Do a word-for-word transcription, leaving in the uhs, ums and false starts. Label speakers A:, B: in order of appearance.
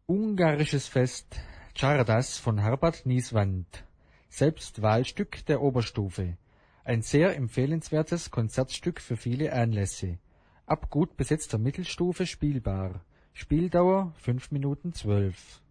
A: Ungarisches Fest Csárdas von Herbert Nieswand. Selbst Wahlstück der Oberstufe. Ein sehr empfehlenswertes Konzertstück für viele Anlässe. Ab gut besetzter Mittelstufe spielbar. Spieldauer fünf Minuten zwölf.